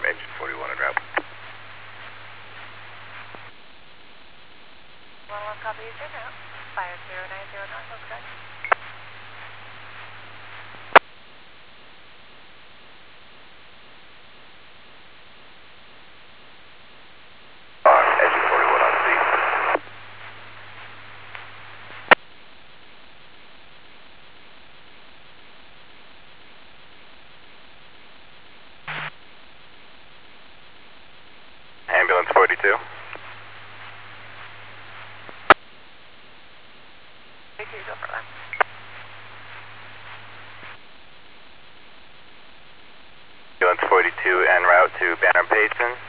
engine 41 en route. One copy, is in route. 5090 Norfolk, correct? Engine 41 on scene. Ambulance 42. 42, go for left. Ambulance 42 en route to Banner Payson.